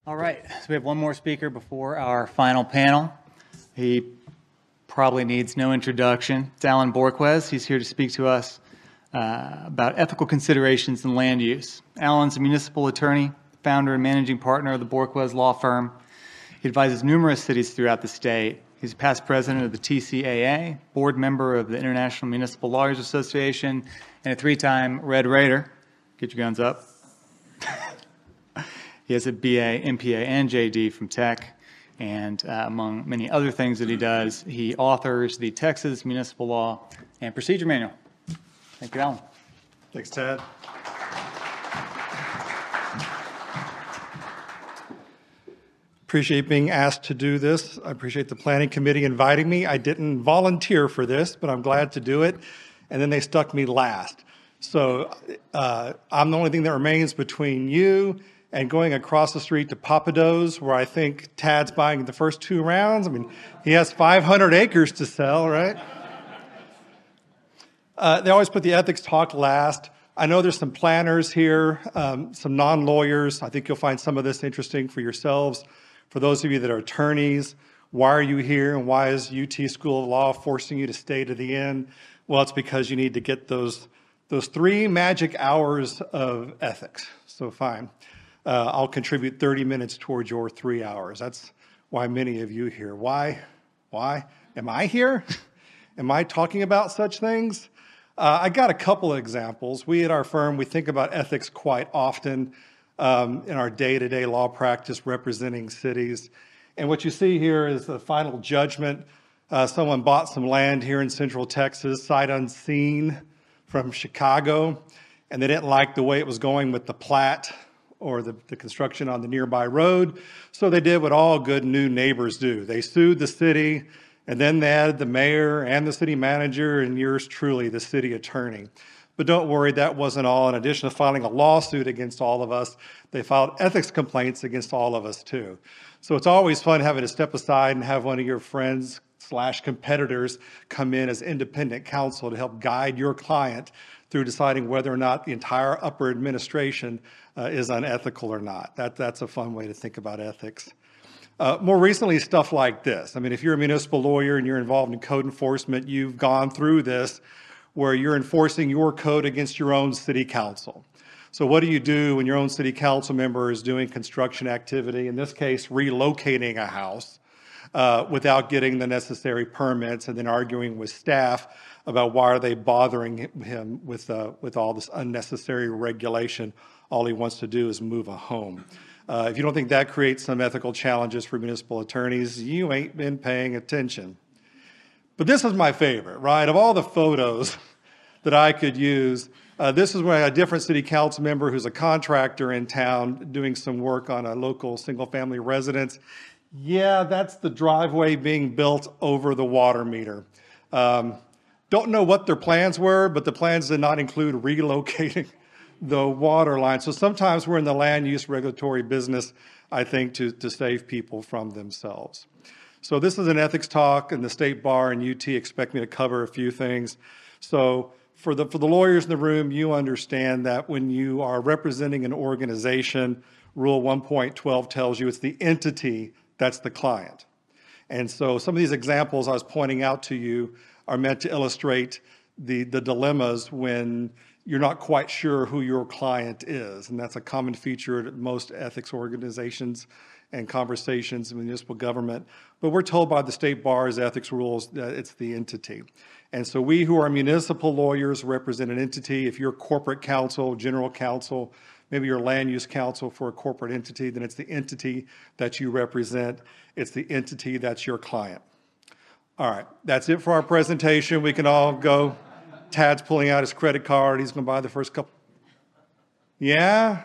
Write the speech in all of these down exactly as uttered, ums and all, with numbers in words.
All right, so we have one more speaker before our final panel. He probably needs no introduction. It's Alan Borquez. He's here to speak to us uh, about ethical considerations in land use. Alan's a municipal attorney, founder and managing partner of the Borquez Law Firm. He advises numerous cities throughout the state. He's a past president of the T C A A, board member of the International Municipal Lawyers Association, and a three-time Red Raider. Get your guns up. He has a B A, M P A, and J D from Tech, and uh, among many other things that he does, he authors the Texas Municipal Law and Procedure Manual. Thank you, Alan. Thanks, Ted. Appreciate being asked to do this. I appreciate the planning committee inviting me. I didn't volunteer for this, but I'm glad to do it. And then they stuck me last. So uh, I'm the only thing that remains between you and going across the street to Papados, where I think Tad's buying the first two rounds. I mean, he has five hundred acres to sell, right? Uh, they always put the ethics talk last. I know there's some planners here, um, some non-lawyers. I think you'll find some of this interesting for yourselves. For those of you that are attorneys, why are you here and why is U T School of Law forcing you to stay to the end? Well, it's because you need to get those, those three magic hours of ethics. So fine. Uh, I'll contribute thirty minutes towards your three hours. That's why many of you here. Why? Why? Am I here? Am I talking about such things? Uh, I got a couple of examples. We at our firm, we think about ethics quite often um, in our day-to-day law practice representing cities. And what you see here is the final judgment. Uh, someone bought some land here in Central Texas, sight unseen from Chicago, and they didn't like the way it was going with the plat or the, the construction on the nearby road. So they did what all good new neighbors do. They sued the city, and then they added the mayor and the city manager and yours truly, the city attorney. But don't worry, that wasn't all. In addition to filing a lawsuit against all of us, they filed ethics complaints against all of us too. So it's always fun having to step aside and have one of your friends slash competitors come in as independent counsel to help guide your client through deciding whether or not the entire upper administration uh, is unethical or not. That, that's a fun way to think about ethics. Uh, more recently, stuff like this. I mean, if you're a municipal lawyer and you're involved in code enforcement, you've gone through this where you're enforcing your code against your own city council. So what do you do when your own city council member is doing construction activity, in this case, relocating a house uh, without getting the necessary permits and then arguing with staff about why are they bothering him with, uh, with all this unnecessary regulation? All he wants to do is move a home. Uh, if you don't think that creates some ethical challenges for municipal attorneys, you ain't been paying attention. But this is my favorite, right? Of all the photos that I could use, uh, this is where a different city council member who's a contractor in town doing some work on a local single-family residence. Yeah, that's the driveway being built over the water meter. Um, don't know what their plans were, but the plans did not include relocating the water line. So sometimes we're in the land use regulatory business, I think, to, to save people from themselves. So this is an ethics talk, and the State Bar and U T expect me to cover a few things. So for the, for the lawyers in the room, you understand that when you are representing an organization, Rule one point twelve tells you it's the entity that's the client. And so some of these examples I was pointing out to you are meant to illustrate the, the dilemmas when you're not quite sure who your client is. And that's a common feature at most ethics organizations and conversations in municipal government. But we're told by the State Bar's ethics rules that it's the entity. And so we who are municipal lawyers represent an entity. If you're corporate counsel, general counsel, maybe you're land use counsel for a corporate entity, then it's the entity that you represent. It's the entity that's your client. All right, that's it for our presentation. We can all go. Tad's pulling out his credit card. He's going to buy the first couple. Yeah?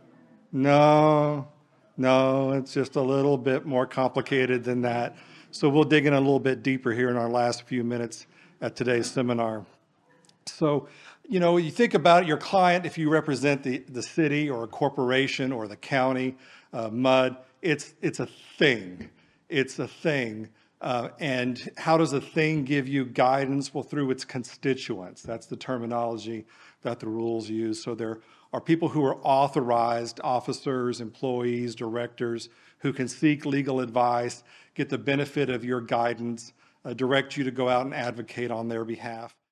No. No, it's just a little bit more complicated than that. So we'll dig in a little bit deeper here in our last few minutes at today's seminar. So, you know, you think about your client, if you represent the, the city or a corporation or the county, uh, M U D, it's, it's a thing. It's a thing. Uh, and how does a thing give you guidance? Well, through its constituents. That's the terminology that the rules use. So they're are people who are authorized officers, employees, directors who can seek legal advice, get the benefit of your guidance, uh, direct you to go out and advocate on their behalf.